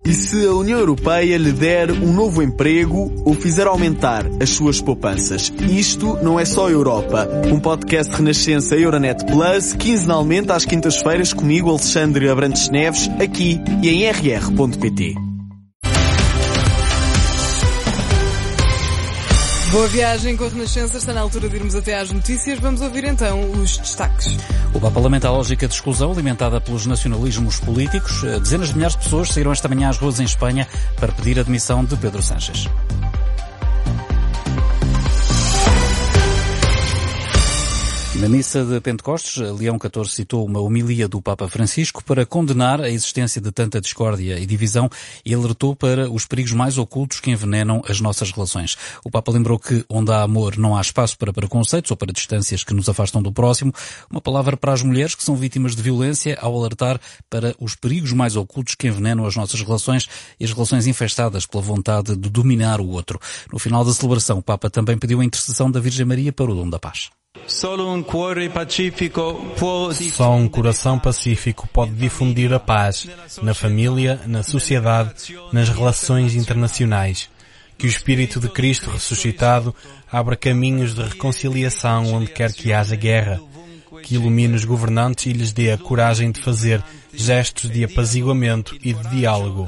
E se a União Europeia lhe der um novo emprego ou fizer aumentar as suas poupanças? Isto não é só Europa. Um podcast Renascença Euronet Plus, quinzenalmente às quintas-feiras, comigo, Alexandre Abrantes Neves, aqui e em rr.pt. Boa viagem com a Renascença, está na altura de irmos até às notícias. Vamos ouvir então os destaques. O Papa lamenta a lógica de exclusão alimentada pelos nacionalismos políticos. Dezenas de milhares de pessoas saíram esta manhã às ruas em Espanha para pedir a demissão de Pedro Sánchez. Na missa de Pentecostes, Leão XIV citou uma homilia do Papa Francisco para condenar a existência de tanta discórdia e divisão e alertou para os perigos mais ocultos que envenenam as nossas relações. O Papa lembrou que onde há amor não há espaço para preconceitos ou para distâncias que nos afastam do próximo. Uma palavra para as mulheres que são vítimas de violência ao alertar para os perigos mais ocultos que envenenam as nossas relações e as relações infestadas pela vontade de dominar o outro. No final da celebração, o Papa também pediu a intercessão da Virgem Maria para o dom da paz. Só um coração pacífico pode difundir a paz na família, na sociedade, nas relações internacionais. Que o Espírito de Cristo ressuscitado abra caminhos de reconciliação onde quer que haja guerra. Que ilumine os governantes e lhes dê a coragem de fazer gestos de apaziguamento e de diálogo.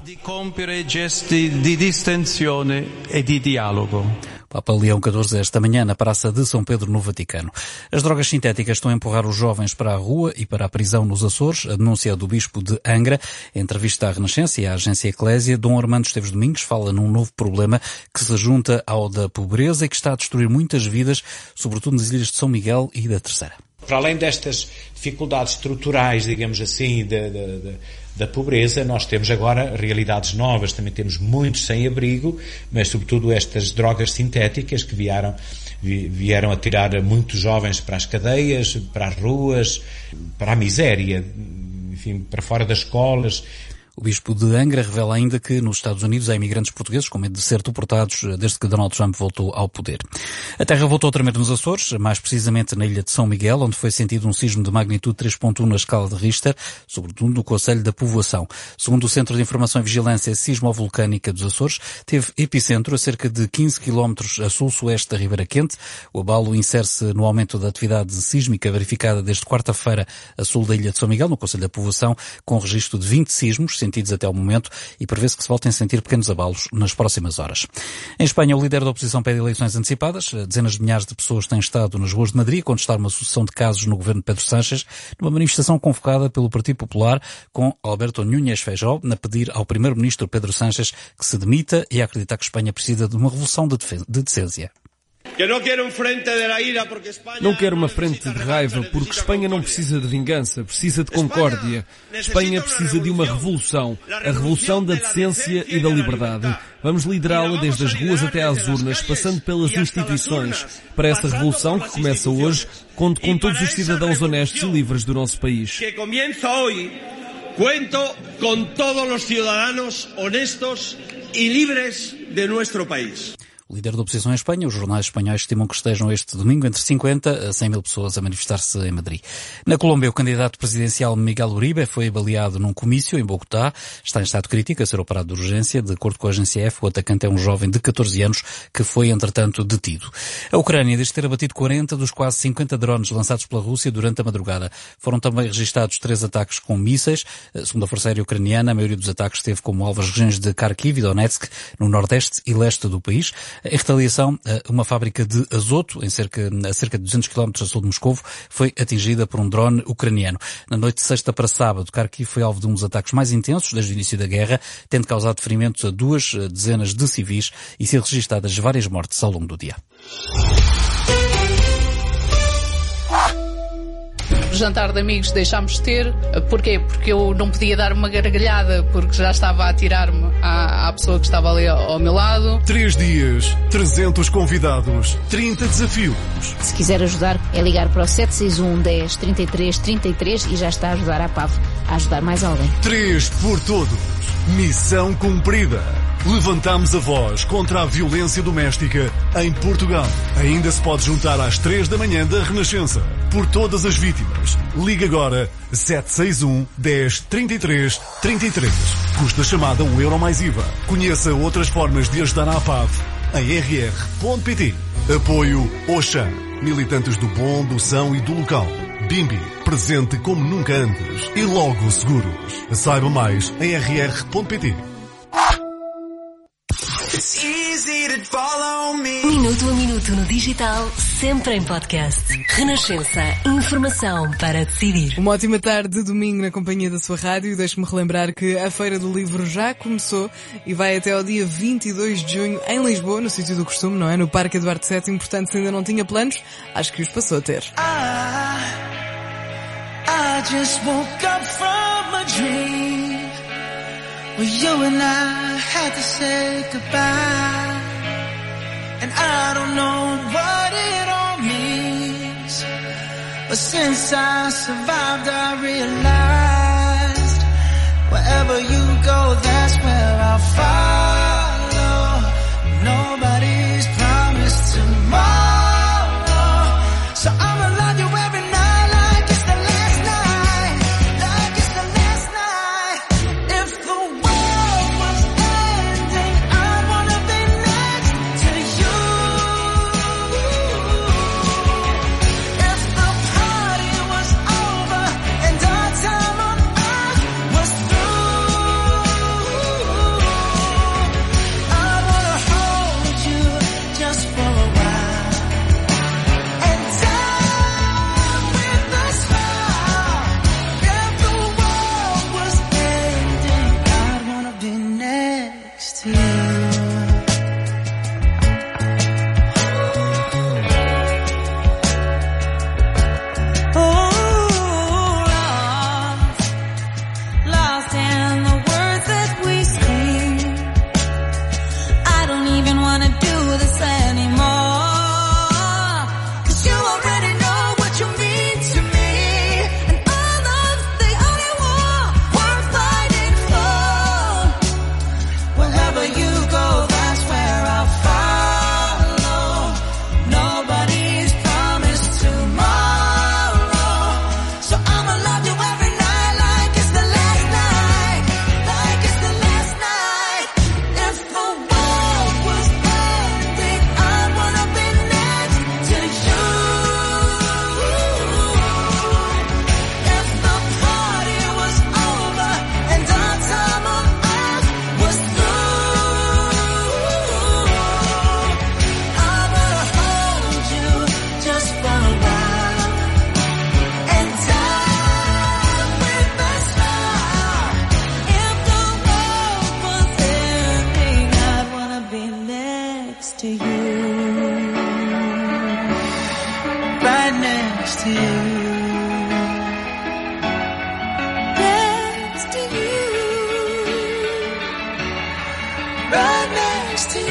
Papa Leão XIV esta manhã na Praça de São Pedro, no Vaticano. As drogas sintéticas estão a empurrar os jovens para a rua e para a prisão nos Açores. A denúncia do Bispo de Angra. Em entrevista à Renascença e à agência Eclésia, Dom Armando Esteves Domingos fala num novo problema que se junta ao da pobreza e que está a destruir muitas vidas, sobretudo nas ilhas de São Miguel e da Terceira. Para além destas dificuldades estruturais, digamos assim, da pobreza, nós temos agora realidades novas, também temos muitos sem-abrigo, mas sobretudo estas drogas sintéticas que vieram a tirar muitos jovens para as cadeias, para as ruas, para a miséria, enfim, para fora das escolas. O Bispo de Angra revela ainda que nos Estados Unidos há imigrantes portugueses com medo de ser deportados desde que Donald Trump voltou ao poder. A terra voltou a tremer nos Açores, mais precisamente na ilha de São Miguel, onde foi sentido um sismo de magnitude 3.1 na escala de Richter, sobretudo no concelho da Povoação. Segundo o Centro de Informação e Vigilância Sismovolcânica dos Açores, teve epicentro a cerca de 15 km a sul-sueste da Ribeira Quente. O abalo insere-se no aumento da atividade sísmica verificada desde quarta-feira a sul da ilha de São Miguel, no concelho da Povoação, com registro de 20 sismos sentidos até ao momento e prevê-se que se voltem a sentir pequenos abalos nas próximas horas. Em Espanha, o líder da oposição pede eleições antecipadas. Dezenas de milhares de pessoas têm estado nas ruas de Madrid a contestar uma sucessão de casos no governo de Pedro Sánchez, numa manifestação convocada pelo Partido Popular, com Alberto Núñez Feijóo a pedir ao primeiro-ministro Pedro Sánchez que se demita e a acreditar que Espanha precisa de uma revolução de decência. Não quero uma frente de raiva, porque Espanha não precisa de vingança, precisa de concórdia. Espanha precisa de uma revolução, a revolução da decência e da liberdade. Vamos liderá-la desde as ruas até às urnas, passando pelas instituições. Para essa revolução, que começa hoje, conto com todos os cidadãos honestos e livres do nosso país. Cuento com todos os cidadãos honestos e livres de nosso país. O líder da oposição em Espanha, os jornais espanhóis estimam que estejam este domingo entre 50 a 100 mil pessoas a manifestar-se em Madrid. Na Colômbia, o candidato presidencial Miguel Uribe foi baleado num comício em Bogotá. Está em estado crítico a ser operado de urgência. De acordo com a agência F, o atacante é um jovem de 14 anos que foi, entretanto, detido. A Ucrânia diz ter abatido 40 dos quase 50 drones lançados pela Rússia durante a madrugada. Foram também registados 3 ataques com mísseis. Segundo a Força Aérea Ucraniana, a maioria dos ataques teve como alvo as regiões de Kharkiv e Donetsk, no nordeste e leste do país. Em retaliação, uma fábrica de azoto, a cerca de 200 km a sul de Moscovo, foi atingida por um drone ucraniano. Na noite de sexta para sábado, Kharkiv foi alvo de um dos ataques mais intensos desde o início da guerra, tendo causado ferimentos a 2 dezenas de civis e sido registadas várias mortes ao longo do dia. Jantar de amigos deixámos de ter. Porquê? Porque eu não podia dar uma gargalhada porque já estava a atirar-me à pessoa que estava ali ao meu lado. 3 dias, 300 convidados, 30 desafios. Se quiser ajudar, é ligar para o 761 10 33 33 e já está a ajudar a PAV a ajudar mais alguém. 3 por todos. Missão cumprida. Levantamos a voz contra a violência doméstica em Portugal. Ainda se pode juntar às 3 da manhã da Renascença. Por todas as vítimas. Ligue agora 761 10 33 33. Custa chamada €1 mais IVA. Conheça outras formas de ajudar a APAV em rr.pt. Apoio Oxam. Militantes do bom, do são e do local. Bimbi, presente como nunca antes. E Logo Seguros. Saiba mais em rr.pt. Minuto a minuto no digital, sempre em podcast. Renascença. Informação para decidir. Uma ótima tarde de domingo na companhia da sua rádio. Deixe-me relembrar que a Feira do Livro já começou e vai até ao dia 22 de junho em Lisboa, no sítio do costume, não é? No Parque Eduardo VII. Portanto, se ainda não tinha planos, acho que os passou a ter. I just woke up from a dream where you and I had to say goodbye. And I don't know what it all means, but since I survived I realized wherever you go, that's where I'll follow. Nobody's promised tomorrow, so I'ma love you every night like it's the last night, like it's the last night. If the world was ending, I wanna be next to you. If the party was over and our time on earth was through, I wanna hold you just for a while and die with a smile. If the world was ending, I'd wanna be next to you. Lost in the words that we speak. I don't even wanna do this anymore, 'cause you already know what you mean to me, and all love's the only war worth fighting for. Wherever you go, that's where I'll follow. Nobody's promised tomorrow, so I'ma love you every night like it's the last night, like it's the last night. If the world was ending, I wanna be next to you. If the party was over and our time on earth was through, I wanna hold you just for a while and die with a smile. If the world was ending, I'd wanna be next to you, right next to you, next to you, right next to you.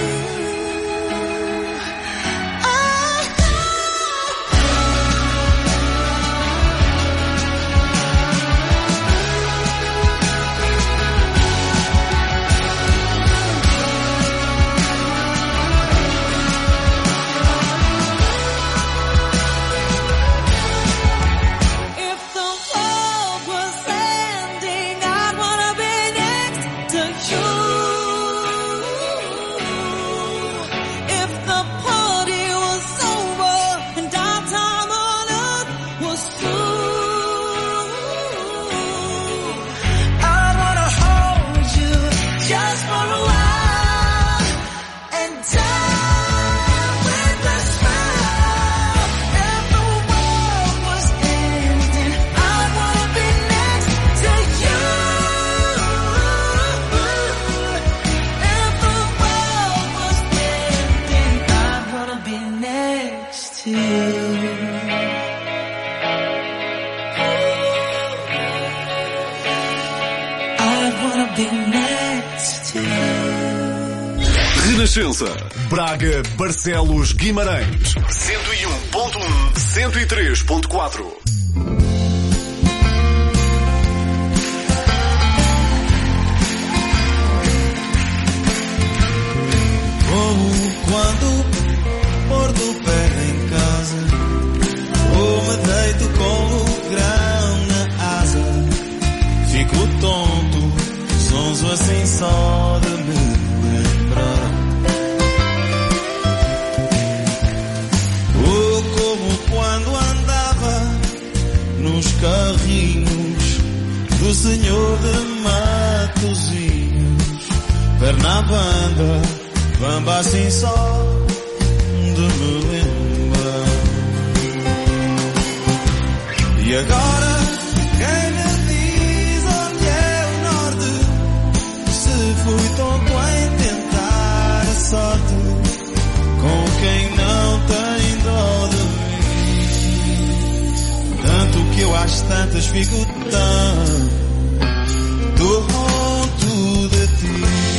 If the world was ending, I'd wanna be next to you. If the party was over and our time on earth was through, I'd wanna hold you just for a while and die with a smile. If the world was ending, I'd wanna be next to you. If the world was ending, I'd wanna be next to you. I'd wanna be next to you. Renascença. Braga, Barcelos, Guimarães. 101.1, 103.4. na banda, bamba assim só de me lembrar. E agora quem me diz onde é o norte? Se fui tonto em tentar a sorte com quem não tem dó de mim. Tanto que eu às tantas fico tanto tonto de ti.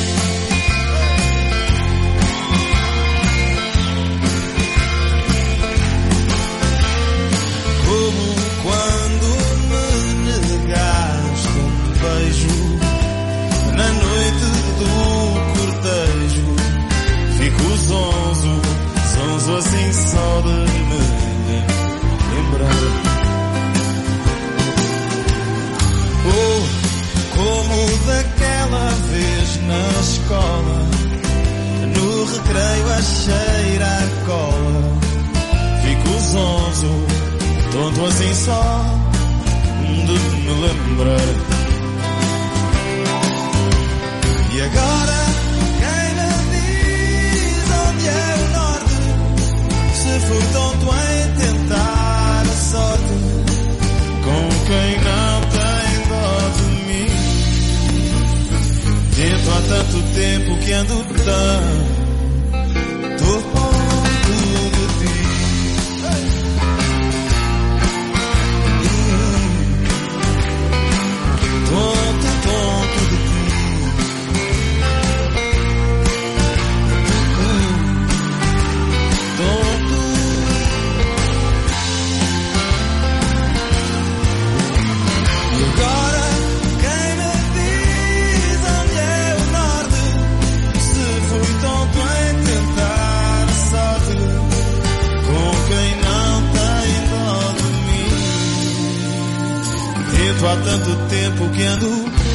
Como quando me negaste um beijo na noite do cortejo, fico zonzo, zonzo assim só de me lembrar. Oh, como daquela vez na escola, no recreio a cheirar a cola, fico zonzo, tonto assim só de me lembrar. E agora quem me diz onde é o norte? Se fui tonto em tentar a sorte com quem não tem dó de mim. Tento há tanto tempo que ando tanto tonto de ti. Tonto, tonto de ti. Tonto. E agora quem me diz onde é o norte? Se fui tonto em tentar a sorte com quem não tem dó de mim. Tento há tanto tempo que ando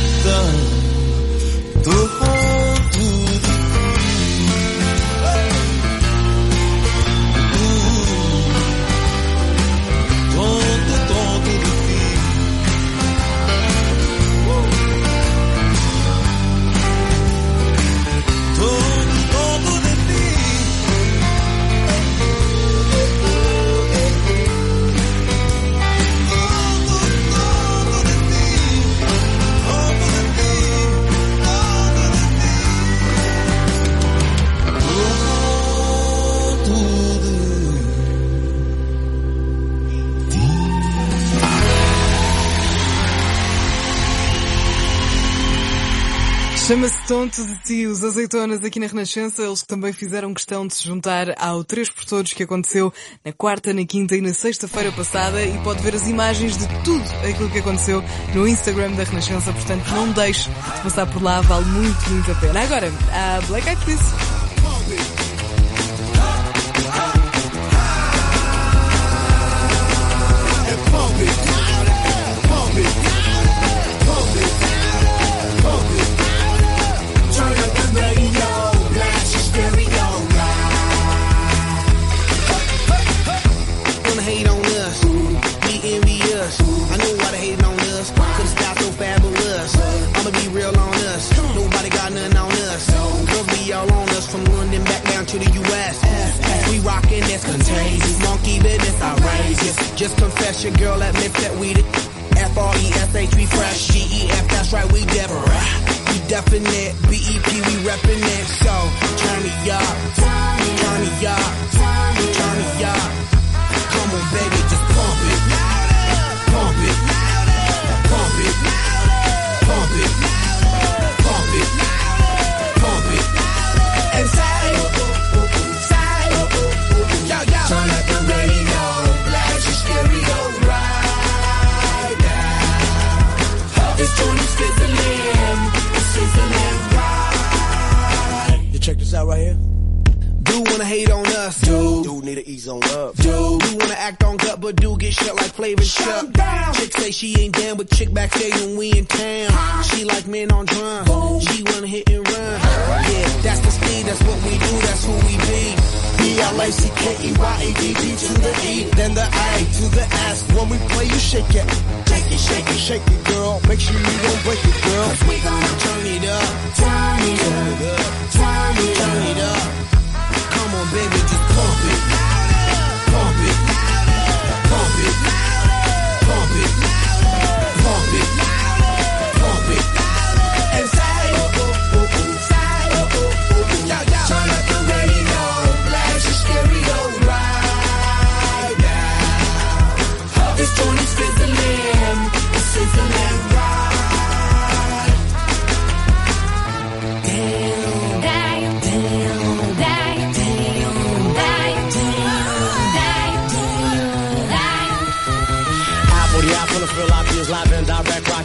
tanto tonto de ti. Tonto, tonto de ti. Tonto, tonto de ti. Chama-se Tonto de Ti, os Azeitonas aqui na Renascença, eles também fizeram questão de se juntar ao 3 por Todos que aconteceu na quarta, na quinta e na sexta-feira passada, e pode ver as imagens de tudo aquilo que aconteceu no Instagram da Renascença, portanto não deixe de passar por lá, vale muito, muito a pena. Agora, a Black Eyed Peas. Just confess your girl admits that we the F-R-E-S-H, we fresh. G-E-F, that's right, we Deborah. We definite, B-E-P, we reppin' it. So, turn me up, turn me up, turn me up. Come on, baby, just pump it. Pump it. Pump it. Pump it. Pump it. Pump it. And say, yo, yo. Turn up the radio. Stereo right now. This joint is sizzling right. You check this out right here. Do wanna hate on us, do need to ease on up, do wanna act on gut, but do get shut like Flavor Shut down. Chick say she ain't down, but chick backstage when we in town. She like men on drum, she wanna hit and run. Yeah, that's the speed, that's what we do, that's who we be. B-L-A-C-K-E-Y-A-D-D to the E, then the A to the S. When we play, you shake it, shake it, shake it, shake it, girl. Make sure you don't break it, girl. 'Cause we gonna turn it up, turn it up.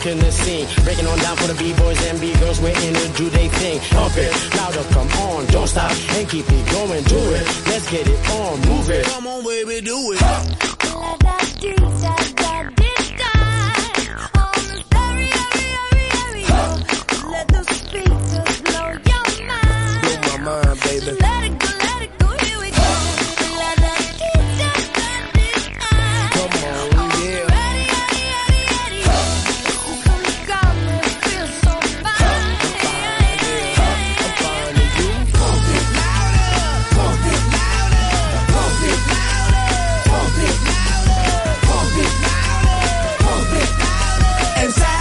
rocking the scene. Breaking on down for the B-boys and B-girls, we're in it, do they thing. Pump it, louder, come on, don't stop, and keep it going, do it. Let's get it on, move it. Come on, baby, do it. Let the speakers blow your mind. Blow my mind, baby. Let it go, here we go. Let the DJ got this time. Come on, yeah. Ready. Come got me, feel so fine. I'm fine, and you? Pump it louder, pump it louder, pump it louder, pump it louder, pump it louder, pump it louder. And say,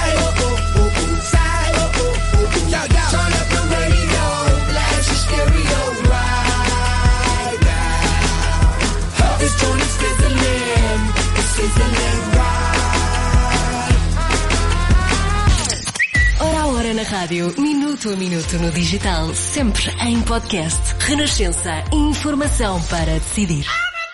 turn up the radio, blast your stereo right now. This joint is sizzling, it's sizzling right. Hora a hora na rádio, minuto a minuto no digital, sempre em podcast. Renascença, informação para decidir.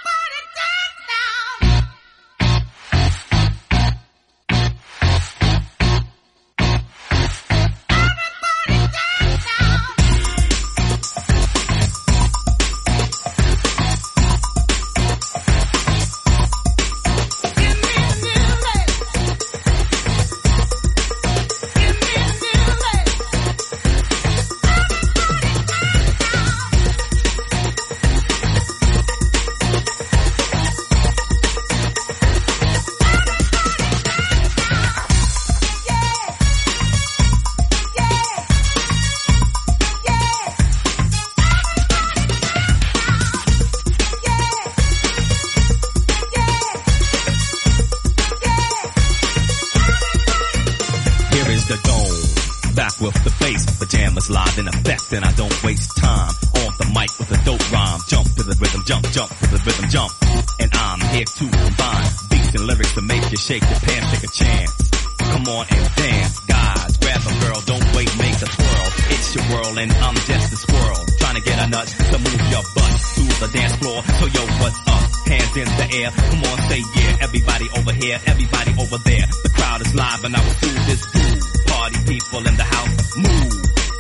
Live in effect, and I don't waste time. On the mic with a dope rhyme. Jump to the rhythm, jump to the rhythm, jump. And I'm here to combine beats and lyrics to make you shake your pants, take a chance. Come on and dance, guys. Grab a girl, don't wait, make a twirl. It's your world and I'm just a squirrel. Trying to get a nut to move your butt to the dance floor. So yo, what's up? Hands in the air. Come on, say yeah. Everybody over here, everybody over there. The crowd is live and I will do this groove. Party people in the house, move.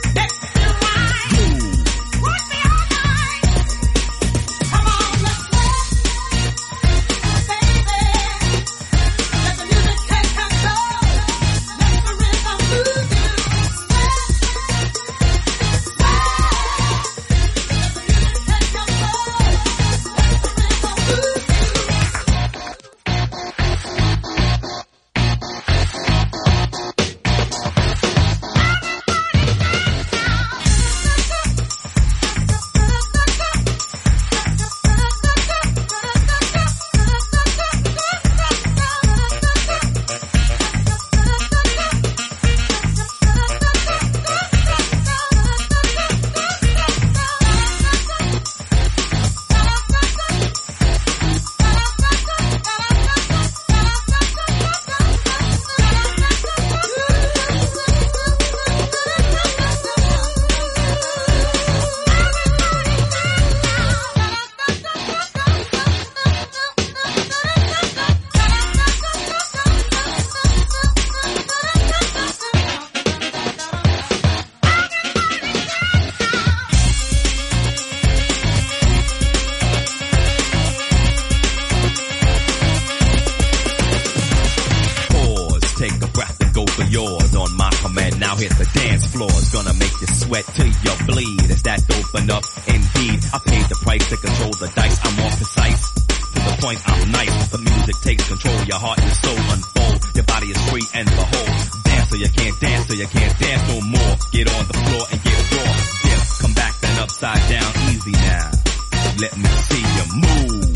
Hit the dance floor, it's gonna make you sweat till you bleed. Is that dope enough? Indeed, I paid the price to control the dice. I'm more precise, to the point I'm nice. The music takes control, your heart and soul unfold. Your body is free and behold. Dance till you can't dance, till you can't dance no more. Get on the floor and get raw. Dip, come back then upside down, easy now. Let me see you move.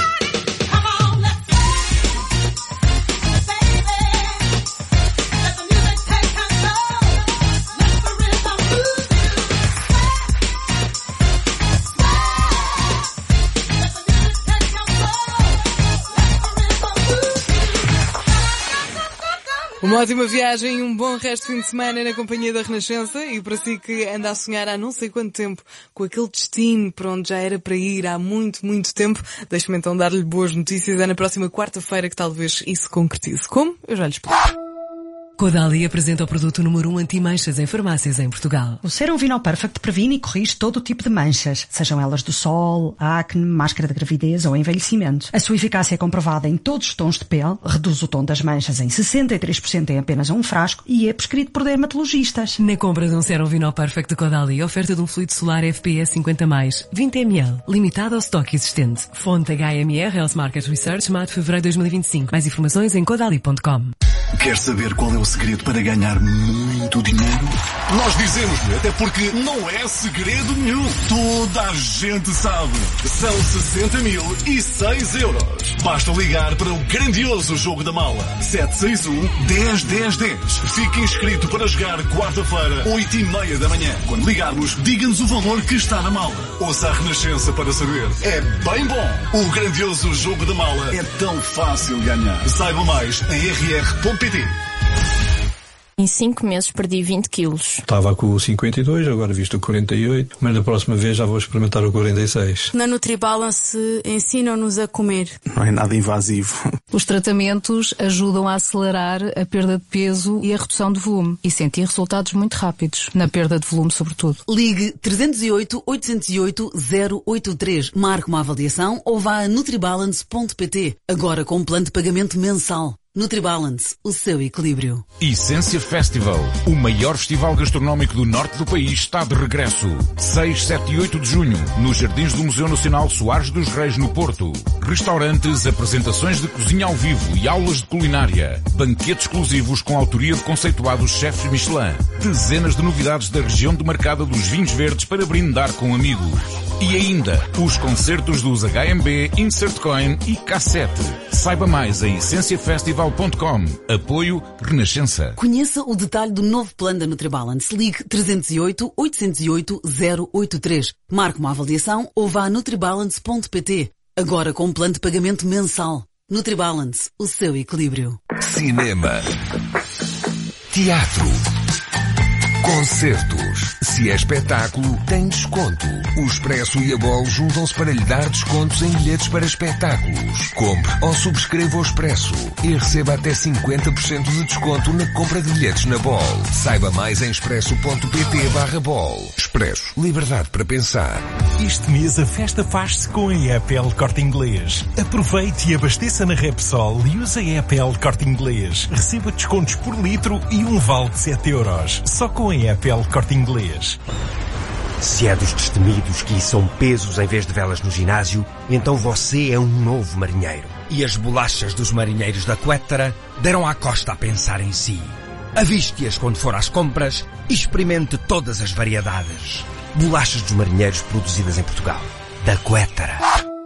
Let the Uma ótima viagem e um bom resto de fim de semana na companhia da Renascença, e para si que anda a sonhar há não sei quanto tempo com aquele destino para onde já era para ir há muito, muito tempo, deixe-me então dar-lhe boas notícias. É na próxima quarta-feira que talvez isso se concretize. Como? Eu já lhe explico. Caudalie apresenta o produto número 1 anti-manchas em farmácias em Portugal. O Serum Vinol Perfect previne e corrige todo o tipo de manchas, sejam elas do sol, acne, máscara de gravidez ou envelhecimento. A sua eficácia é comprovada em todos os tons de pele, reduz o tom das manchas em 63% em apenas um frasco e é prescrito por dermatologistas. Na compra de um Serum Vinol Perfect de Caudalie, oferta de um fluido solar FPS 50+, 20 ml, limitado ao estoque existente. Fonte HMR Health Market Research, maio de fevereiro de 2025. Mais informações em caudalie.com. Quer saber qual é o segredo para ganhar muito dinheiro? Nós dizemos-lhe, até porque não é segredo nenhum. Toda a gente sabe. São 60.006 euros. Basta ligar para o grandioso jogo da mala. 761-10-10-10. Fique inscrito para jogar quarta-feira, 8h30 da manhã. Quando ligarmos, diga-nos o valor que está na mala. Ouça a Renascença para saber. É bem bom. O grandioso jogo da mala é tão fácil ganhar. Saiba mais em rr.pt. Em 5 meses perdi 20 quilos. Estava com o 52, agora visto o 48, mas da próxima vez já vou experimentar o 46. Na NutriBalance ensinam-nos a comer. Não é nada invasivo. Os tratamentos ajudam a acelerar a perda de peso e a redução de volume e sentir resultados muito rápidos, na perda de volume sobretudo. Ligue 308-808-083, marque uma avaliação ou vá a nutribalance.pt, agora com um plano de pagamento mensal. NutriBalance, o seu equilíbrio. Essência Festival, o maior festival gastronómico do norte do país, está de regresso. 6, 7 e 8 de junho, nos Jardins do Museu Nacional Soares dos Reis, no Porto. Restaurantes, apresentações de cozinha ao vivo e aulas de culinária. Banquetes exclusivos com autoria de conceituados chefes Michelin. Dezenas de novidades da região demarcada dos vinhos verdes para brindar com amigos. E ainda, os concertos dos HMB, Insert Coin e Cassete. Saiba mais em essenciafestival.com. Apoio Renascença. Conheça o detalhe do novo plano da NutriBalance. Ligue 308-808-083. Marque uma avaliação ou vá a nutribalance.pt. Agora com um plano de pagamento mensal. NutriBalance, o seu equilíbrio. Cinema. Teatro. Concertos. Se é espetáculo, tem desconto. O Expresso e a Bol juntam-se para lhe dar descontos em bilhetes para espetáculos. Compre ou subscreva o Expresso e receba até 50% de desconto na compra de bilhetes na Bol. Saiba mais em expresso.pt/Bol. Expresso. Liberdade para pensar. Este mês a festa faz-se com a EPL Corte Inglês. Aproveite e abasteça na Repsol e use a EPL Corte Inglês. Receba descontos por litro e um vale de 7 euros. Só com a EPL Corte Inglês. Se é dos destemidos que são pesos em vez de velas no ginásio, então você é um novo marinheiro. E as bolachas dos marinheiros da Quettara deram à costa a pensar em si. Aviste-as quando for às compras e experimente todas as variedades. Bolachas dos marinheiros produzidas em Portugal. Da Quettara.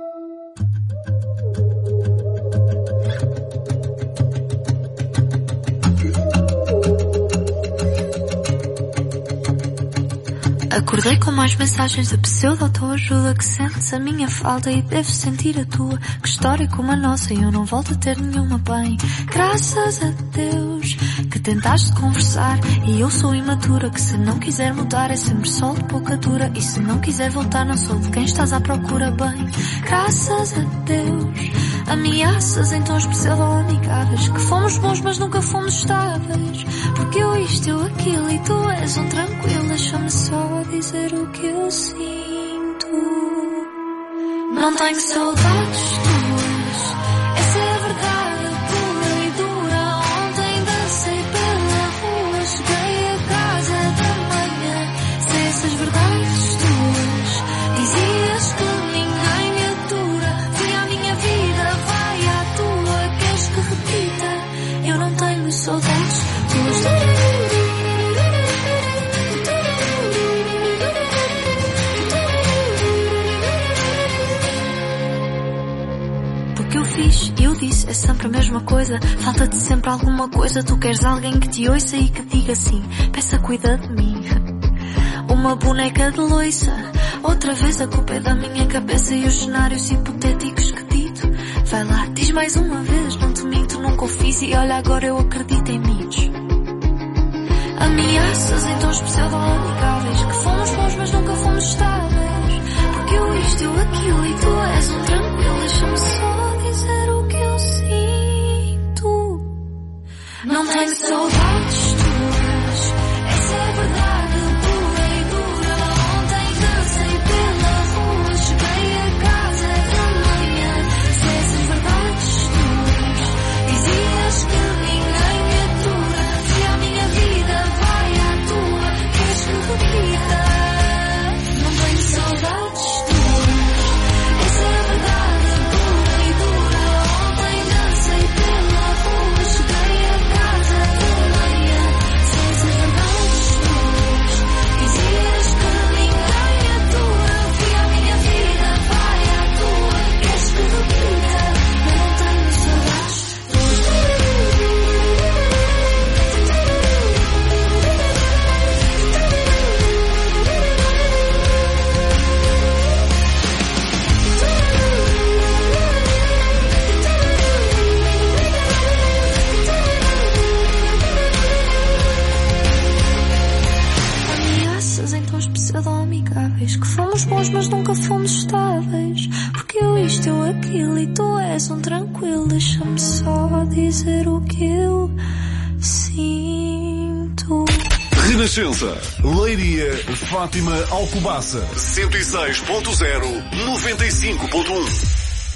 Acordei com mais mensagens de pseudo-autoajuda. Que sentes a minha falta e deves sentir a tua. Que história como a nossa e eu não volto a ter nenhuma bem. Graças a Deus que tentaste conversar e eu sou imatura. Que se não quiser mudar é sempre sol de pouca dura. E se não quiser voltar não sou de quem estás à procura bem. Graças a Deus. Ameaças em tons pseudo-amigáveis. Que fomos bons mas nunca fomos estáveis. Porque eu isto, eu aquilo e tu és um tranquilo. Deixa-me só dizer o que eu sinto. Não tenho saudades tuas, essa é a verdade pura e dura. Ontem dancei pela rua, cheguei a casa da manhã. Se essas verdades tuas dizias que ninguém me atura. Fui à minha vida, vai à tua. Queres que repita? Eu não tenho saudades tuas. Eu disse, é sempre a mesma coisa. Falta-te sempre alguma coisa. Tu queres alguém que te ouça e que diga sim. Peça, cuida de mim. Uma boneca de loiça. Outra vez a culpa é da minha cabeça e os cenários hipotéticos que dito. Vai lá, diz mais uma vez, não te minto, nunca o fiz. E olha, agora eu acredito em mim. Ameaças em tons pseudo-amigáveis, que fomos bons mas nunca fomos estáveis. Porque eu isto, eu aquilo e tu és um tranquilo. Deixa-me só dizer o que eu sinto. Não tenho saudades tuas, essa é a verdade pura e dura. Ontem dancei pela rua, cheguei a casa da manhã. Se essas verdades tuas dizias que ninguém me atura, se a minha vida vai à tua, queres que repita? Não tenho saudades tuas, essa é a verdade pura e dura. Ontem dancei pela rua, cheguei a casa da manhã. Se essas verdades tuas dizias que ninguém me atura, se a minha vida vai à tua, queres que repita? Eu não tenho saudades ameaças em tons pseudo-amigáveis, que fomos bons mas nunca fomos estáveis. Porque eu isto, eu aquilo e tu és um tranquilo. Deixa-me só dizer o que eu sinto. Renascença, Leiria, Fátima, Alcobaça, 106.0, 95.1.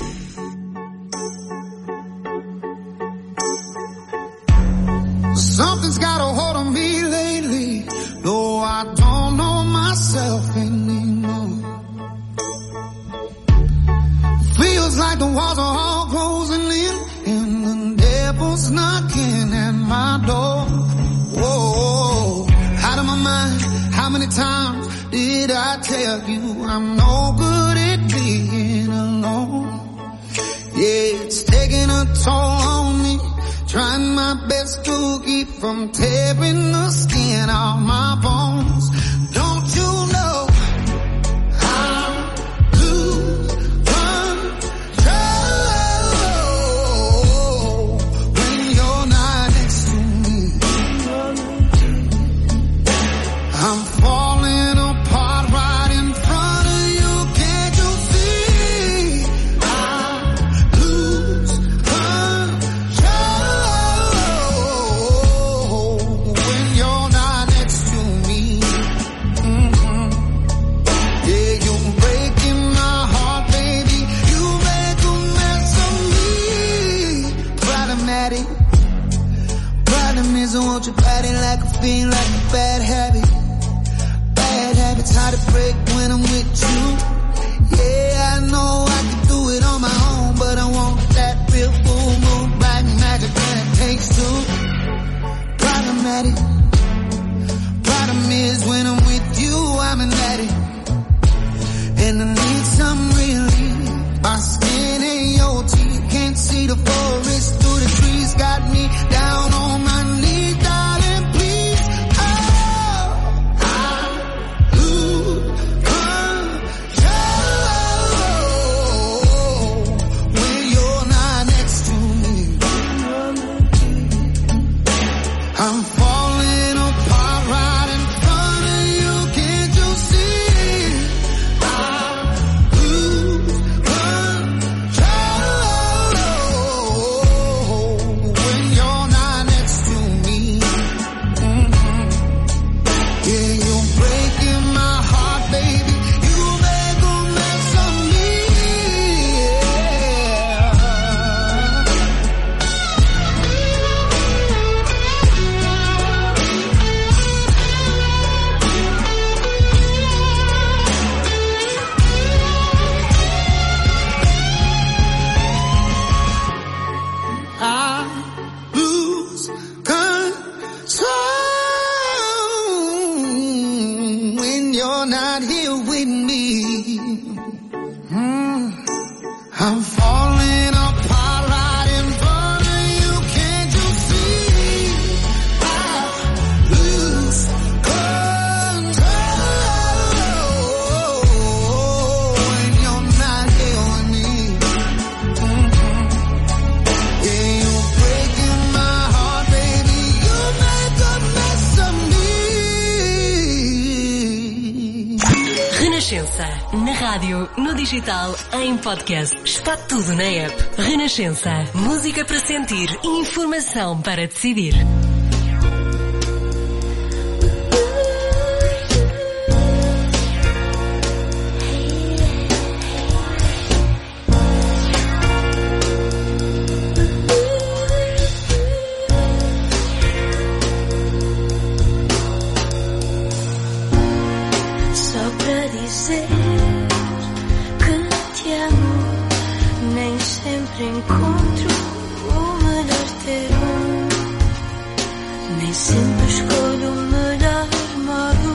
Something's got a hold on me lately, though I don't know myself anymore. Feels like the walls are all closing in, and the devil's knocking at my door. Whoa, out of my mind, how many times did I tell you I'm no good at being alone? Yeah, it's taking a toll on me, trying my best to keep from tearing the skin off my bones. Don't you know I lose control when you're not next to me? I'm falling apart right in front of you. Can't you see? I lose control when you're not next to me. Yeah, you're breaking my heart, baby. You make a mess of me. Problematic. Problem is I want you body like a fiend, like a bad habit. Bad habits hard to break when I'm with you. Yeah, I know I can do it on my own, but I want that real full moon, black magic that it takes two. Problematic. Problem is when I'm with you, I'm an addict, and I need some relief. My skin and your teeth can't see the forest through the trees. Got me down on my knees, darling, please. Oh, I lose control when you're not next to me. I'm falling apart right in front of you. Can't you see? I lose control when you're not next to me. Yeah, you're breaking my heart, baby. You make a mess of me. Yeah. Renascença. Na rádio, no digital, em podcast. Está tudo na app. Renascença. Música para sentir e informação para decidir. Encontro o melhor termo, nem sempre escolho o melhor modo.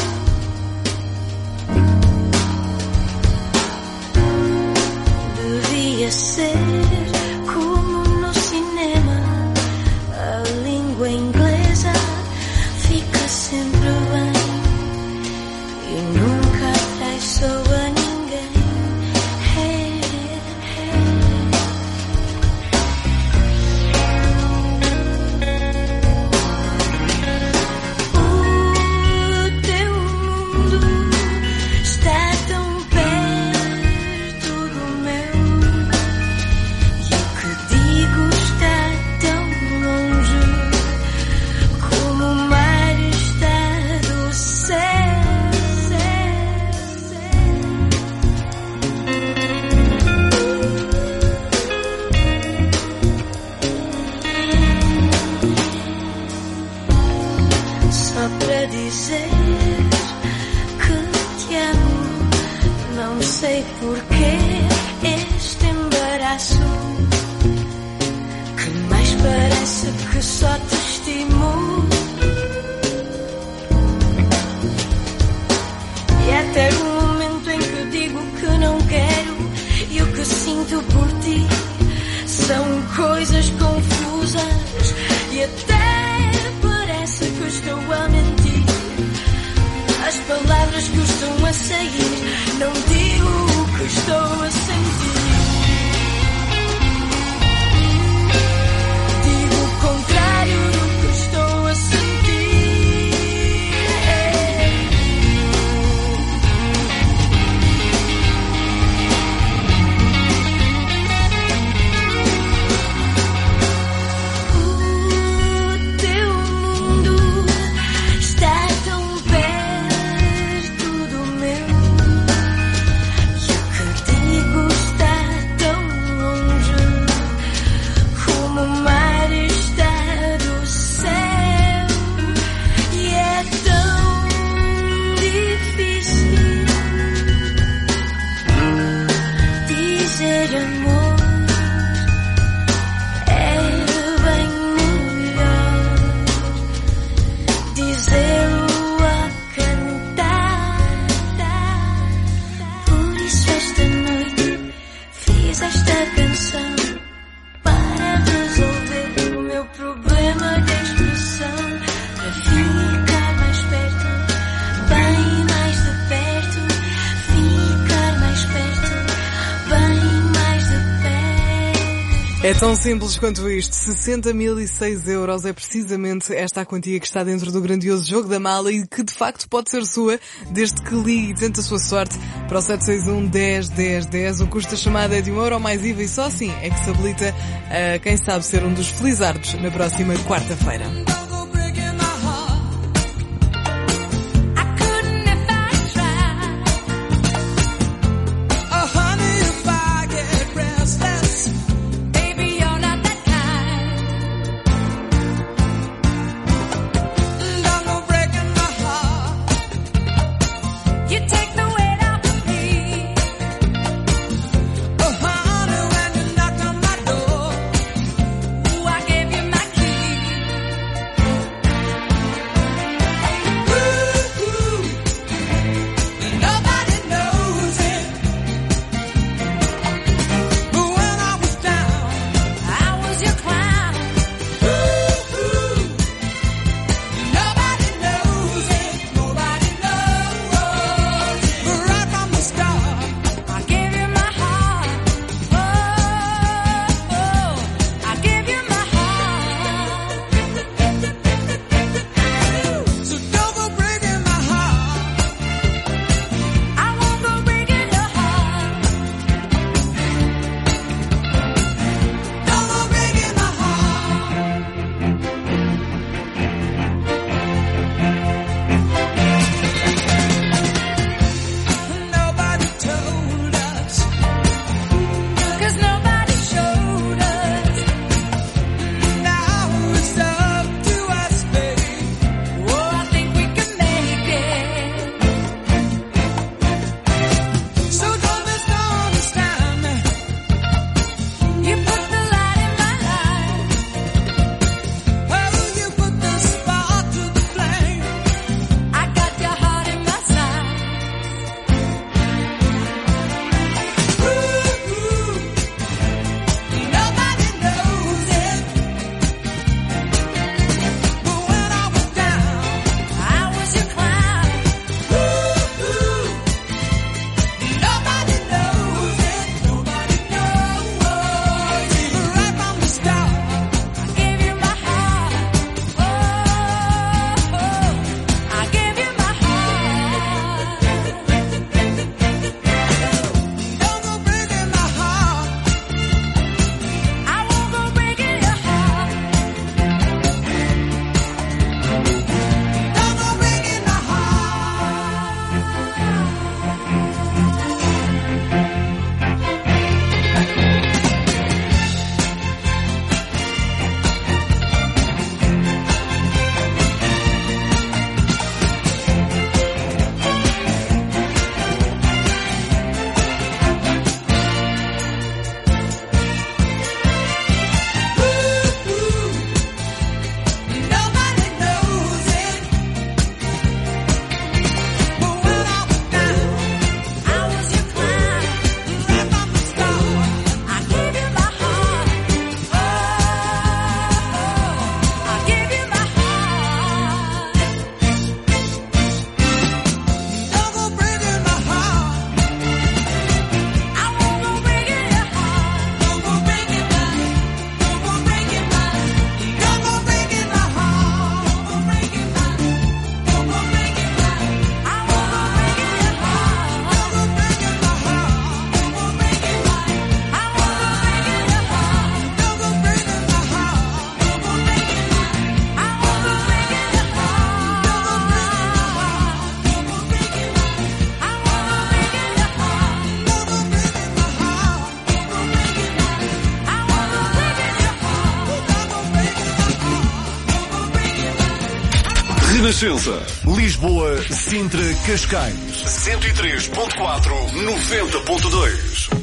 Devia ser como no cinema, a língua inglesa fica sempre bem e nunca traiçoa ninguém. É tão simples quanto isto. 60.006 euros é precisamente esta a quantia que está dentro do grandioso jogo da mala e que de facto pode ser sua, desde que ligue e tente a sua sorte para o 761 10 10 10. O custo da chamada é de €1 mais IVA e só assim é que se habilita a, quem sabe, ser um dos felizardos na próxima quarta-feira. Renascença, Lisboa, Sintra, Cascais, 103.4, 90.2.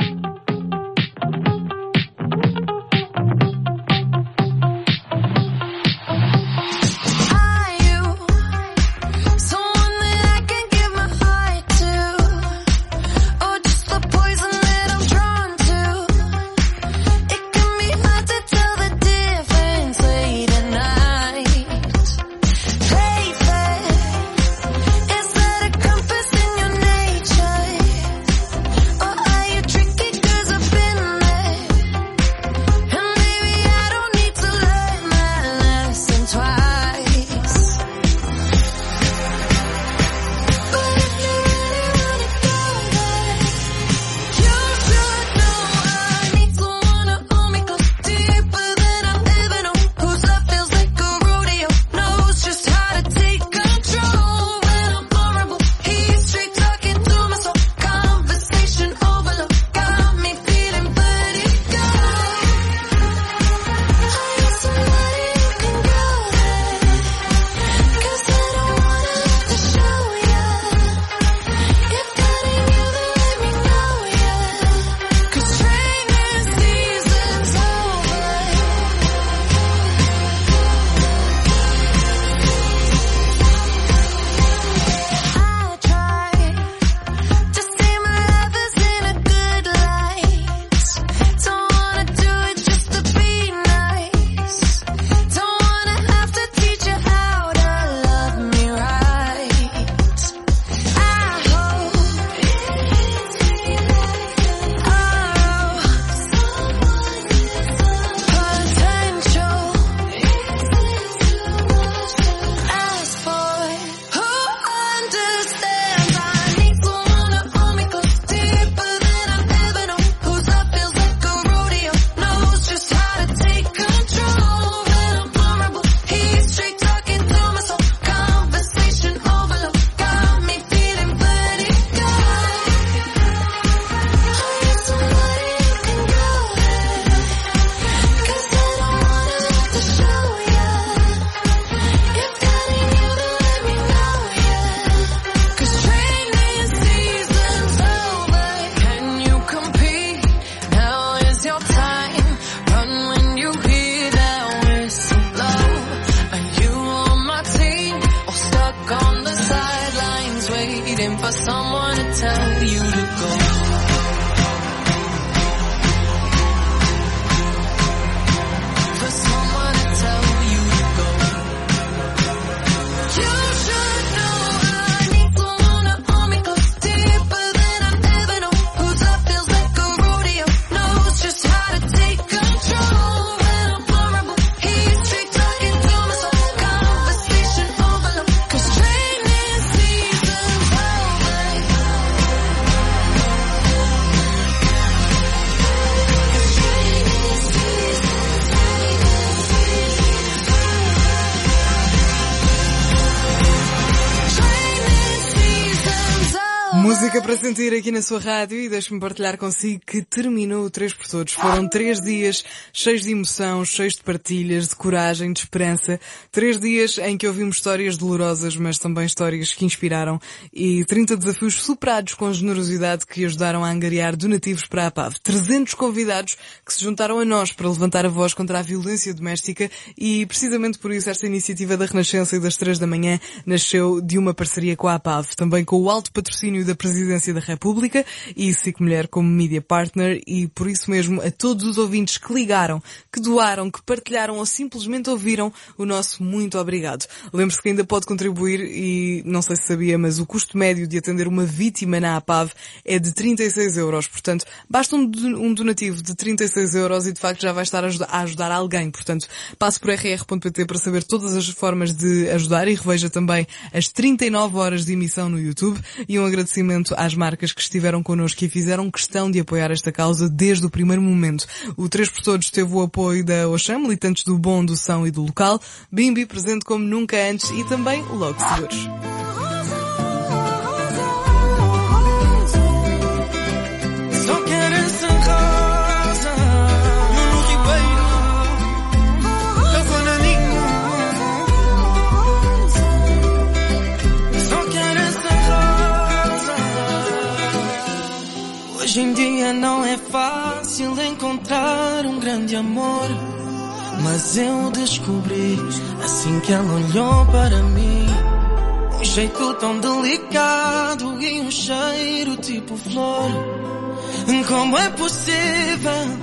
Música para sentir aqui na sua rádio e deixe-me partilhar consigo que terminou o 3 por Todos. Foram 3 dias cheios de emoção, cheios de partilhas, de coragem, de esperança. 3 dias em que ouvimos histórias dolorosas, mas também histórias que inspiraram e 30 desafios superados com generosidade que ajudaram a angariar donativos para a APAV. 300 convidados que se juntaram a nós para levantar a voz contra a violência doméstica e precisamente por isso esta iniciativa da Renascença e das 3 da manhã nasceu de uma parceria com a APAV, também com o alto patrocínio da Presidência da República e SIC Mulher como Media Partner e por isso mesmo a todos os ouvintes que ligaram, que doaram, que partilharam ou simplesmente ouviram o nosso muito obrigado. Lembre-se que ainda pode contribuir e não sei se sabia, mas o custo médio de atender uma vítima na APAV é de 36 euros. Portanto, basta um donativo de 36 euros e de facto já vai estar a ajudar alguém. Portanto, passe por rr.pt para saber todas as formas de ajudar e reveja também as 39 horas de emissão no YouTube e um agradecimento às marcas que estiveram connosco e fizeram questão de apoiar esta causa desde o primeiro momento. O 3 por Todos teve o apoio da Oxam, militantes do bom, do são e do local, Bimbi presente como nunca antes e também Logo Seguros. Hoje em dia não é fácil encontrar um grande amor, mas eu descobri assim que ela olhou para mim. Um jeito tão delicado e um cheiro tipo flor. Como é possível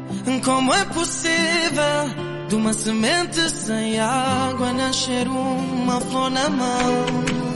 de uma semente sem água nascer uma flor na mão?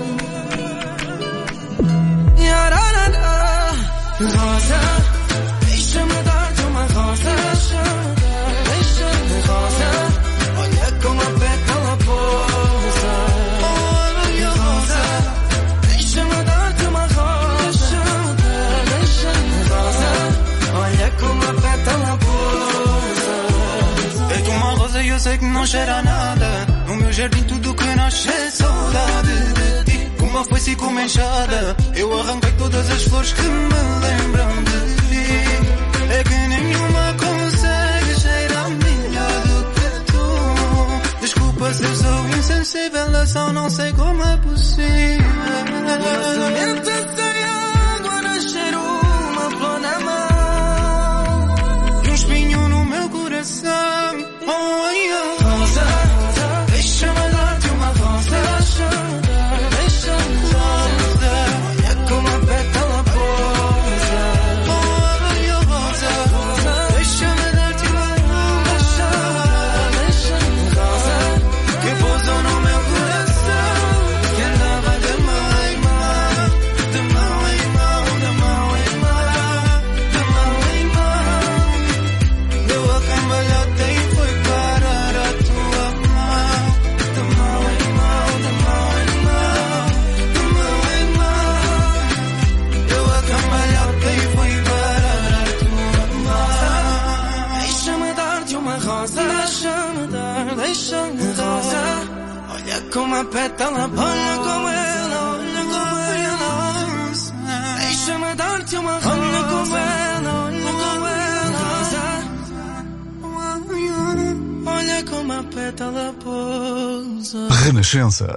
Rosa, deixa-me dar-te uma rosa. Deixa-me rosa, olha como a pétala pousa. Rosa, deixa-me dar-te uma rosa. Deixa-me rosa, olha como a pétala pousa. Feito uma rosa e eu sei que não cheira a nada. No meu jardim tudo que nasce é saudade de ti. Uma foice como enxada, eu arranquei todas as flores que me lembram de ti. É que nenhuma consegue cheirar melhor do que tu. Desculpa se eu sou insensível, eu só não sei como é possível. Uma semente sem água nascer uma flor na mão. E um espinho no meu coração. Rosa, deixa-me dar-te uma rosa. Olha como a pétala pousa. Rosa, deixa-me dar-te uma rosa. Deixa-me rosa, que pousou no meu coração, que andava de mão em mão, de mão em mão, de mão em mão, de mão em mão. Deu a cambalhota e foi parar a tua mão. De mão em mão, de mão em mão, de mão em mão. Deu a cambalhota e foi parar a tua mão. Deixa-me dar-te uma rosa. Deixa-me rosa. Olha como a pétala, olha como ela, olha como ela. Deixa-me dar-te uma rosa. Olha como ela, olha como ela. Olha como a pétala pousa. Renascença.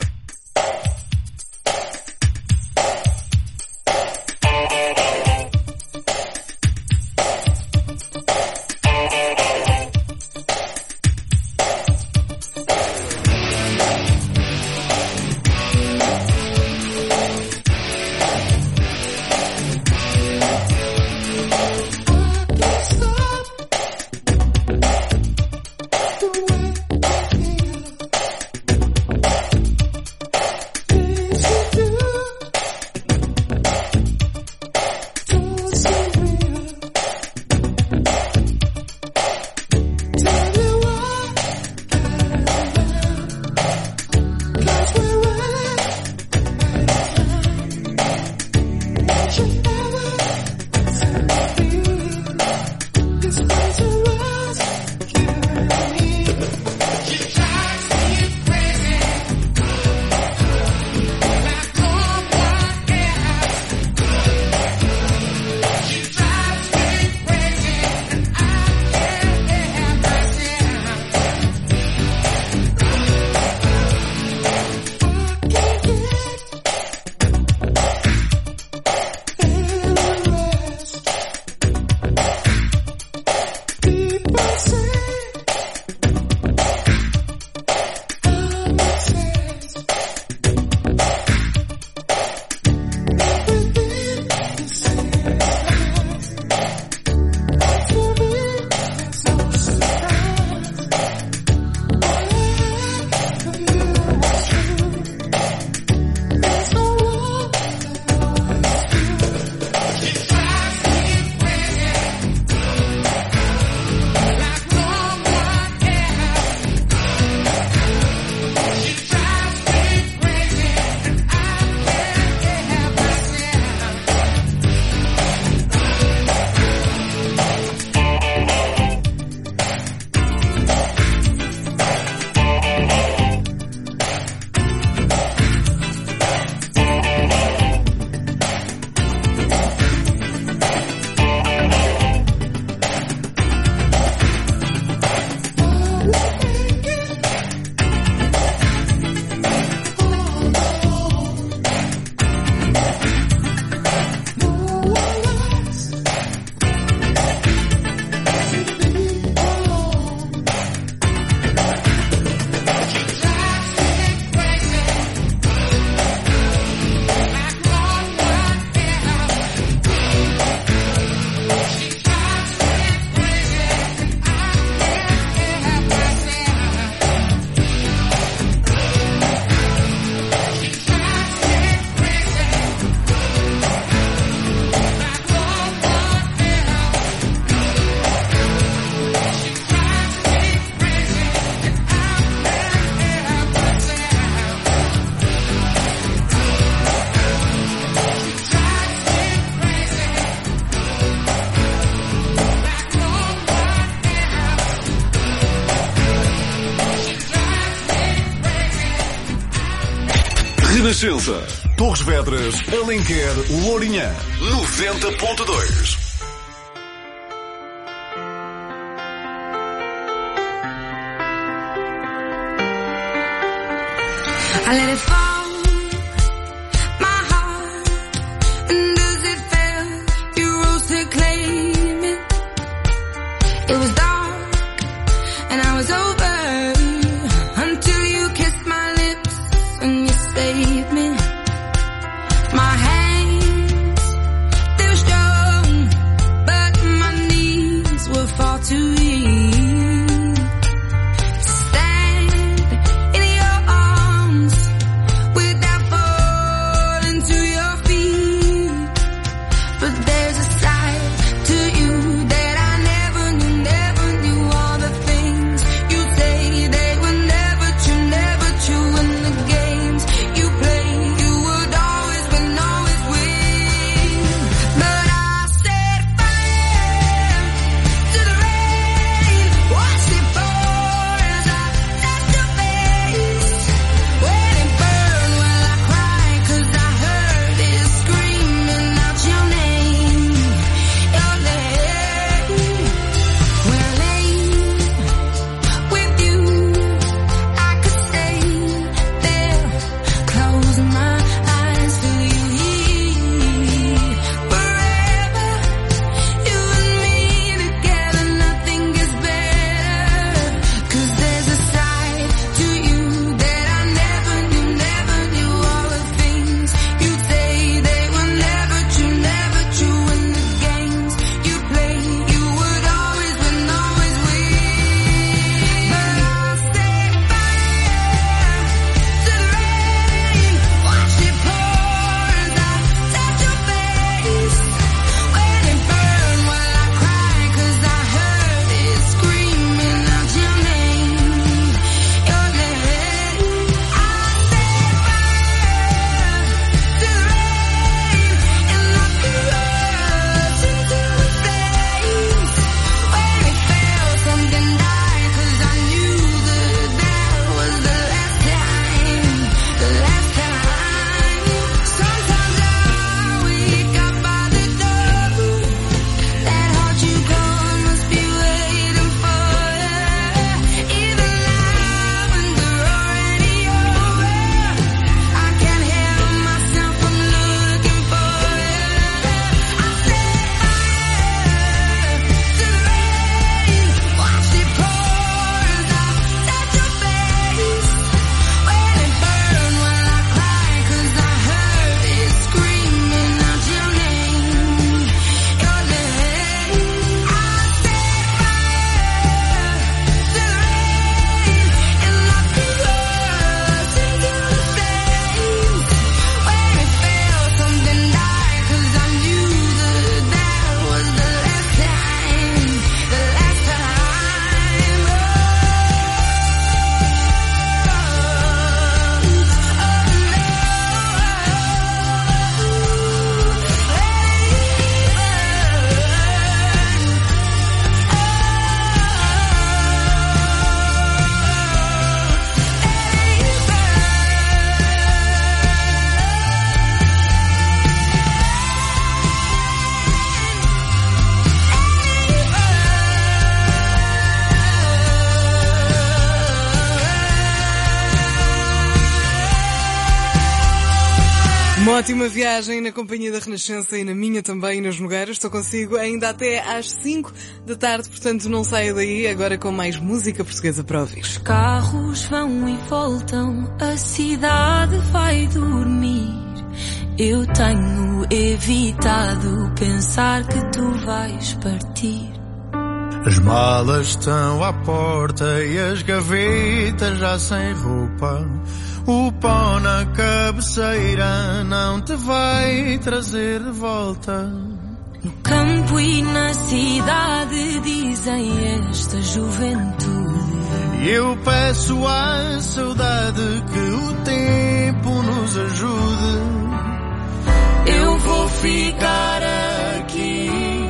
Renascença. Torres Vedras, Alenquer, Lourinhã. 90.2. I let it fall, my heart, and as it fell, you rose to claim it. It was dark, and I was over, until you kissed my lips, and you saved me. My hands, they were strong, but my knees were far too weak. Uma ótima viagem na companhia da Renascença e na minha também, nas Nogueiras. Estou consigo ainda até às 5 da tarde, portanto não saia daí, agora com mais música portuguesa para ouvir. Os carros vão e voltam, a cidade vai dormir. Eu tenho evitado pensar que tu vais partir. As malas estão à porta e as gavetas já sem roupa. O pão na cabeceira não te vai trazer de volta. No campo e na cidade dizem esta juventude. E eu peço à saudade que o tempo nos ajude. Eu vou ficar aqui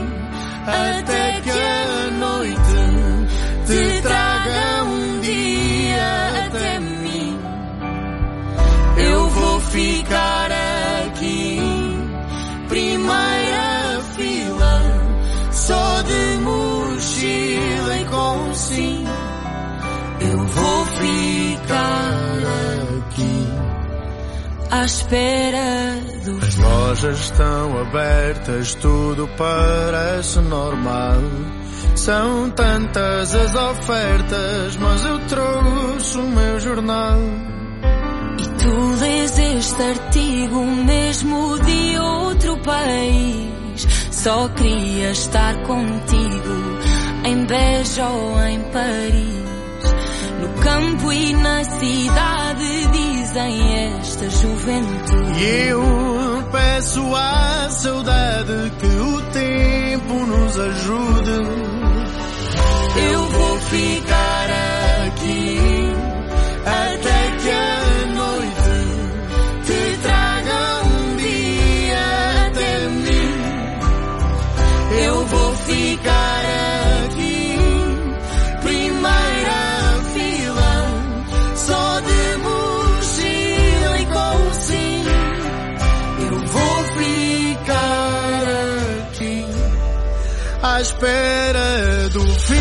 até que a noite te traga um dia até mim. Eu vou ficar aqui, primeira fila, só de mochila e com sim. Eu vou ficar aqui, à espera do As lojas estão abertas, tudo parece normal. São tantas as ofertas, mas eu trouxe o meu jornal. E tu lês este artigo mesmo de outro país. Só queria estar contigo em Beja ou em Paris. No campo e na cidade dizem esta juventude. E eu peço à saudade que o tempo nos ajude. Eu vou ficar aqui até que a noite te traga um dia até mim. Eu vou ficar aqui, primeira fila, só de mochila e com sim. Eu vou ficar aqui, à espera do fim.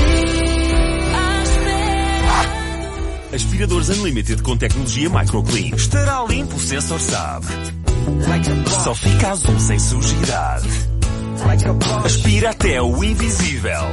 Aspiradores Unlimited com tecnologia MicroClean. Estará limpo, o sensor sabe. Só fica azul sem sujidade. Aspira até o invisível.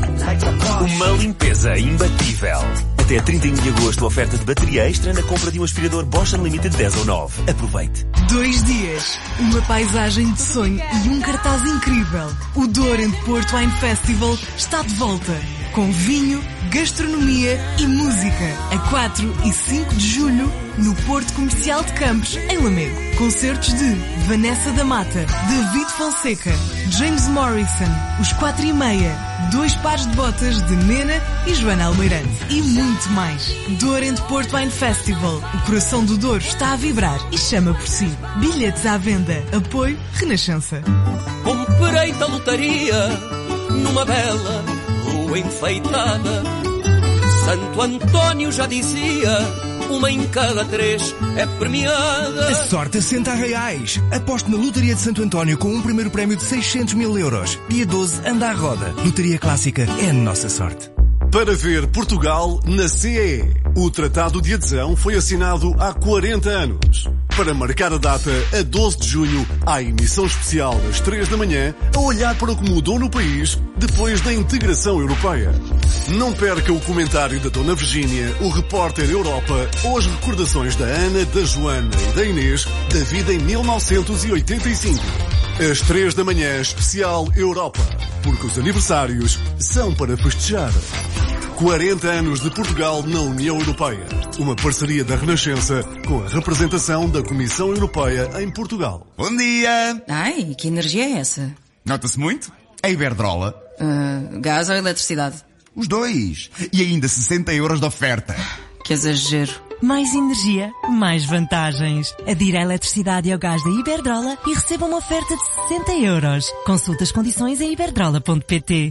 Uma limpeza imbatível. Até 31 de agosto, oferta de bateria extra na compra de um aspirador Bosch Unlimited 10 ou 9. Aproveite. 2 dias, uma paisagem de sonho e um cartaz incrível. O Douro and Porto Wine Festival está de volta. Com vinho, gastronomia e música. A 4 e 5 de julho, no Porto Comercial de Campos, em Lamego. Concertos de Vanessa da Mata, David Fonseca, James Morrison, Os 4:30, 2 pares de botas de Mena e Joana Almeirante. E muito mais. Douro and Porto Wine Festival. O coração do Douro está a vibrar e chama por si. Bilhetes à venda. Apoio Renascença. Comprei-te a lotaria numa bela rua enfeitada. Santo António já dizia, uma em cada 3 é premiada. A sorte assenta a reais. Aposte na Lotaria de Santo António com um primeiro prémio de 600 mil euros. Dia 12, anda à roda. Lotaria Clássica é a nossa sorte. Para ver Portugal na CEE. O Tratado de Adesão foi assinado há 40 anos. Para marcar a data, a 12 de junho, há emissão especial às 3 da manhã a olhar para o que mudou no país depois da integração europeia. Não perca o comentário da Dona Virgínia, o repórter Europa ou as recordações da Ana, da Joana e da Inês da vida em 1985. Às 3 da manhã, especial Europa, porque os aniversários são para festejar. 40 anos de Portugal na União Europeia. Uma parceria da Renascença com a representação da Comissão Europeia em Portugal. Bom dia! Ai, que energia é essa? Nota-se muito? A Iberdrola. Gás ou eletricidade? Os dois. E ainda 60 euros de oferta. Que exagero. Mais energia, mais vantagens. Adira a eletricidade e ao gás da Iberdrola e receba uma oferta de 60 euros. Consulte as condições em iberdrola.pt.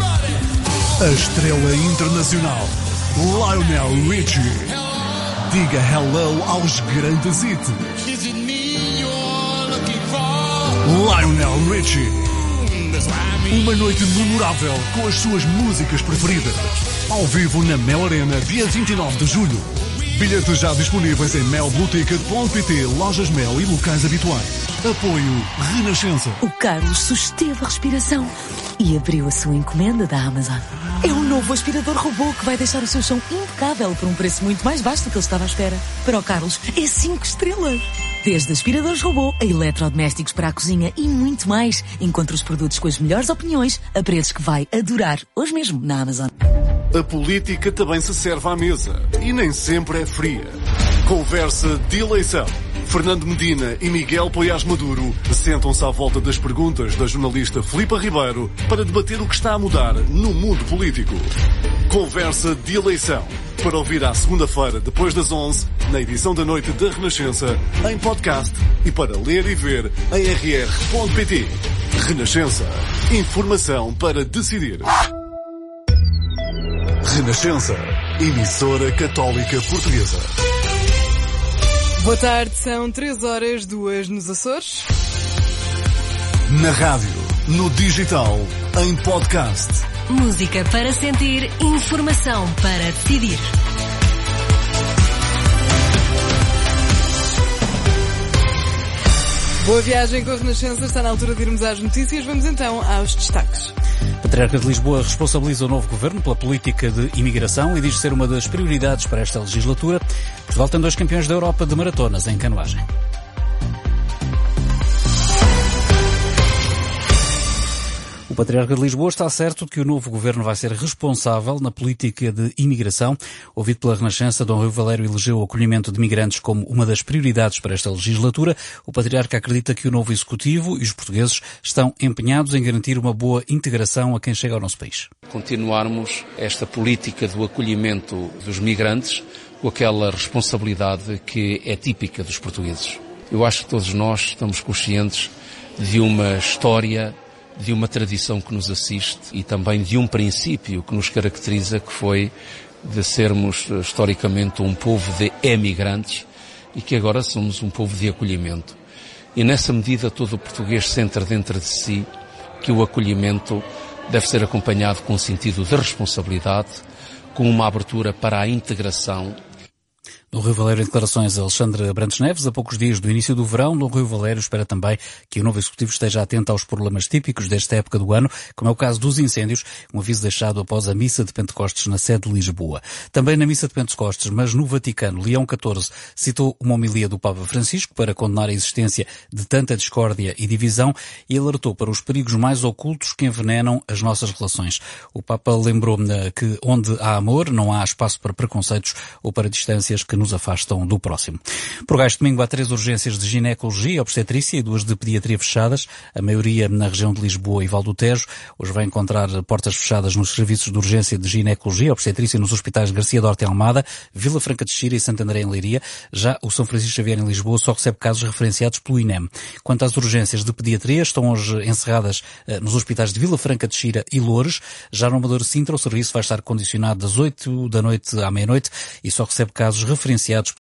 A estrela internacional, Lionel Richie. Diga hello aos grandes hits. Lionel Richie. Uma noite memorável com as suas músicas preferidas. Ao vivo na Mel Arena, dia 29 de julho. Bilhetes já disponíveis em melblueticket.pt, lojas Mel e locais habituais. Apoio Renascença. O Carlos susteve a respiração e abriu a sua encomenda da Amazon. É um novo aspirador robô que vai deixar o seu chão impecável por um preço muito mais baixo do que ele estava à espera. Para o Carlos, é 5 estrelas. Desde aspiradores robô a eletrodomésticos para a cozinha e muito mais. Encontre os produtos com as melhores opiniões a preços que vai adorar hoje mesmo na Amazon. A política também se serve à mesa e nem sempre é fria. Conversa de eleição. Fernando Medina e Miguel Poiás Maduro sentam-se à volta das perguntas da jornalista Filipa Ribeiro para debater o que está a mudar no mundo político. Conversa de eleição. Para ouvir à segunda-feira, depois das 11, na edição da noite da Renascença, em podcast e para ler e ver em rr.pt. Renascença. Informação para decidir. Renascença. Emissora Católica Portuguesa. Boa tarde, são 3h, 2 nos Açores. Na rádio, no digital, em podcast. Música para sentir, informação para decidir. Boa viagem com a Renascença, está na altura de irmos às notícias. Vamos então aos destaques. A Patriarca de Lisboa responsabiliza o novo governo pela política de imigração e diz ser uma das prioridades para esta legislatura. Portugal tem 2 campeões da Europa de maratonas em canoagem. O Patriarca de Lisboa está certo de que o novo governo vai ser responsável na política de imigração. Ouvido pela Renascença, Dom Rui Valério elegeu o acolhimento de migrantes como uma das prioridades para esta legislatura. O Patriarca acredita que o novo Executivo e os portugueses estão empenhados em garantir uma boa integração a quem chega ao nosso país. Continuarmos esta política do acolhimento dos migrantes com aquela responsabilidade que é típica dos portugueses. Eu acho que todos nós estamos conscientes de uma história, de uma tradição que nos assiste e também de um princípio que nos caracteriza, que foi de sermos historicamente um povo de emigrantes e que agora somos um povo de acolhimento. E nessa medida todo o português sente dentro de si que o acolhimento deve ser acompanhado com um sentido de responsabilidade, com uma abertura para a integração. Dom Rui Valério em declarações a Alexandre Abrantes Neves, a poucos dias do início do verão. Dom Rui Valério espera também que o novo Executivo esteja atento aos problemas típicos desta época do ano, como é o caso dos incêndios, um aviso deixado após a missa de Pentecostes na sede de Lisboa. Também na missa de Pentecostes, mas no Vaticano, Leão XIV citou uma homilia do Papa Francisco para condenar a existência de tanta discórdia e divisão e alertou para os perigos mais ocultos que envenenam as nossas relações. O Papa lembrou que onde há amor não há espaço para preconceitos ou para distâncias que nos afastam do próximo. Por este domingo há 3 urgências de ginecologia e obstetrícia e 2 de pediatria fechadas, a maioria na região de Lisboa e Val do Tejo. Hoje vai encontrar portas fechadas nos serviços de urgência de ginecologia e obstetrícia nos hospitais Garcia Dorte em Almada, Vila Franca de Xira e Santo André em Leiria. Já o São Francisco Xavier em Lisboa só recebe casos referenciados pelo INEM. Quanto às urgências de pediatria, estão hoje encerradas nos hospitais de Vila Franca de Xira e Loures. Já no Amador Sintra, o serviço vai estar condicionado das 8 da noite à meia-noite e só recebe casos referenciados